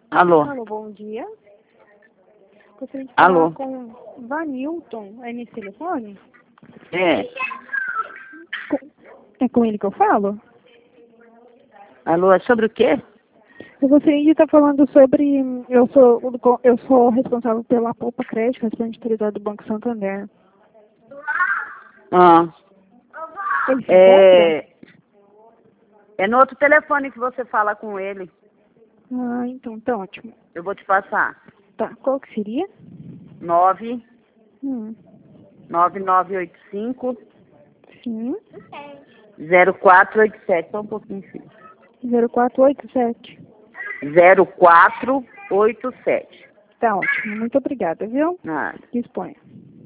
Alô? Alô, bom dia. Gostaria de Alô? falar com Vanilton, aí nesse telefone? É. É com ele que eu falo? Alô, é sobre o quê? Eu gostaria de estar falando sobre... Eu sou responsável pela Poupa Crédito, representante autorizado do Banco Santander. Ah, Ele se encontra? é no outro telefone que você fala com ele. Ah, então tá ótimo. Eu vou te passar. Tá, qual que seria? 9 Hum, 9985 sim, 0487. Só um pouquinho, filho. 0487. 0487. Tá ótimo, muito obrigada, viu? Nada. Disponha.